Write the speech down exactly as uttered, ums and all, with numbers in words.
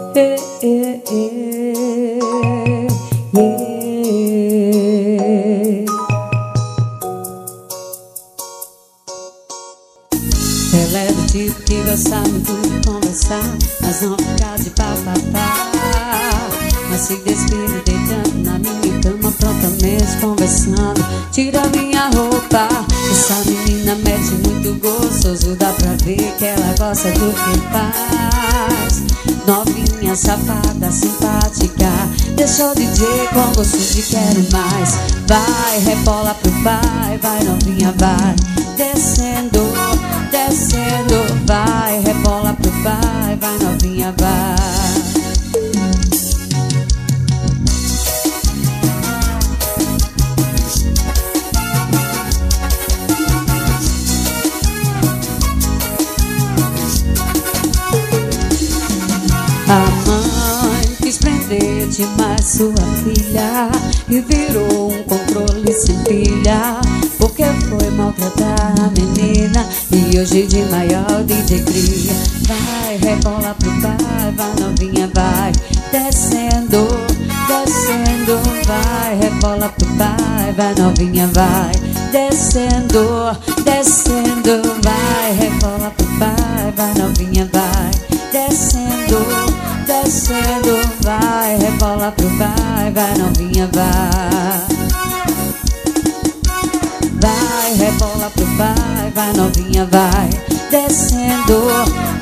eh, eh, eh, yeah. Ela é do tipo que gosta muito de conversar, mas não ficar de papapá. Mas se despide deitando na minha cama, prontamente conversando. Tira minha roupa, essa menina mete muito gostoso. Dá pra ver que ela gosta do que faz. Novinha, safada, simpática, deixou o D J com gosto de quero mais. Vai, rebola pro pai, vai novinha, vai. Descendo, descendo, vai, rebola pro pai, vai novinha, vai. A mãe quis prender demais sua filha e virou um controle sem pilha, porque foi maltratar a menina e hoje de maior o D J cria. Vai, rebola pro pai, vai novinha, vai. Descendo, descendo, vai, rebola pro pai, vai novinha, vai. Descendo, descendo, vai, rebola pro pai, vai novinha, vai. Descendo, descendo, vai, rebola pro pai, vai novinha, vai. Vai, rebola pro pai, vai novinha, vai. Descendo,